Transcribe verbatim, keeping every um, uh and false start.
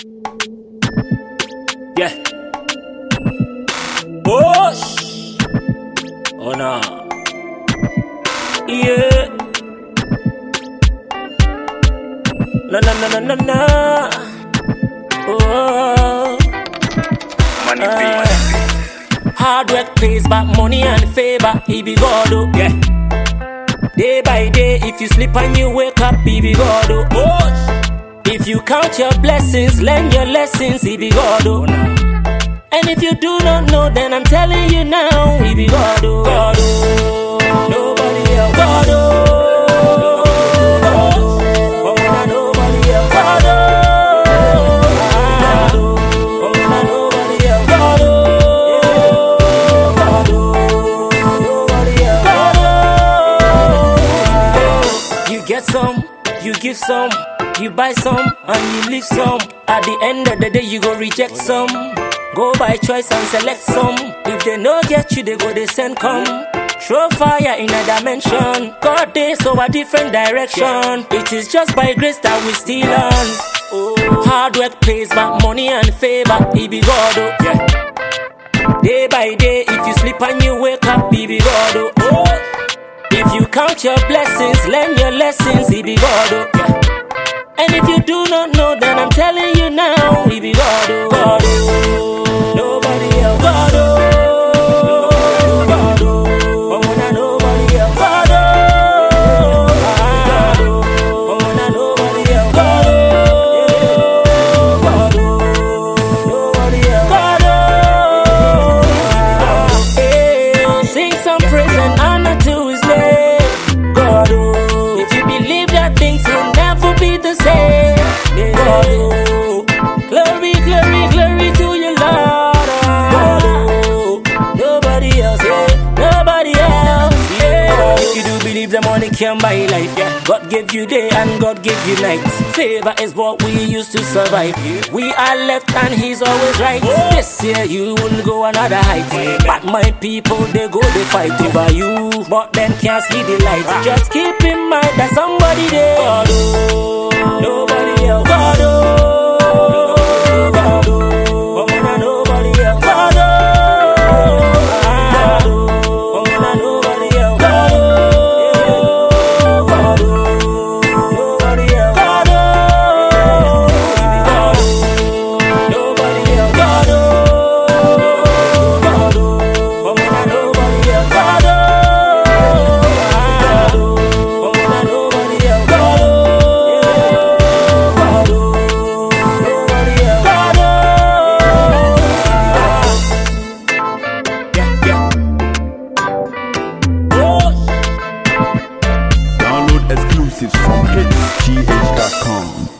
Yeah. Push. Oh no. Yeah. No no no no no no. Oh. Money Uh, pay. hard work pays back money and favor. He be God, oh. Yeah. Day by day, if you sleep and you wake up, he be God, oh. Push. If you count your blessings, learn your lessons, he be God, oh. And if you do not know, then I'm telling you now, he be God, oh. God, oh. Nobody else. God, oh. God, oh. Oh, nah, nobody else. God, oh. Ah, oh, nah, nobody else. God, oh. God, oh. Nobody else. God, oh. You get some, you give some. You buy some and you leave some. At the end of the day, you go reject some. Go by choice and select some. If they no get you, they go they send come. Throw fire in a dimension. God they so a different direction. It is just by grace that we still on. Oh. Hard work pays back money and favor. He be God, oh. Yeah. Day by day, if you sleep and you wake up, he be God, oh. Oh. If you count your blessings, learn your lessons, he be God, oh. Yeah. And if you do not know, then I'm telling you now, he be God, oh. God, oh. Nobody else. God, oh. God, oh. Oh, nah, nobody else. God, oh. Ah, oh, nah, nobody else. God, oh. God, oh. Nobody else. God, oh. Hey, sing some praise and honor to his name. God, oh. If you believe that things will never be the same. Yeah. God, oh. Glory, glory, glory to your Lord. God, oh. Nobody else, yeah. Nobody else, yeah. If you do believe the money can buy life, yeah. God gave you day and God gave you night. Favor is what we used to survive. We are left and he's always right. This year you will go another height. But my people, they go, they fight over you. But then can't see the light. Just keep in mind that somebody there. God, oh. Nobody else. God, oh. God, oh. Oh, nah, nobody else. God, oh. Ah, oh, nah, nobody else. God, oh. God, oh. Nobody else. God, oh. God, oh. Nobody else. God, oh. God, oh. Oh, nah, nobody else. God, oh. Ah, oh, nah, nobody else. God, oh. God, oh. Nobody else. God, oh. Yeah, yeah. Oh. Download exclusives from hits g h dot com.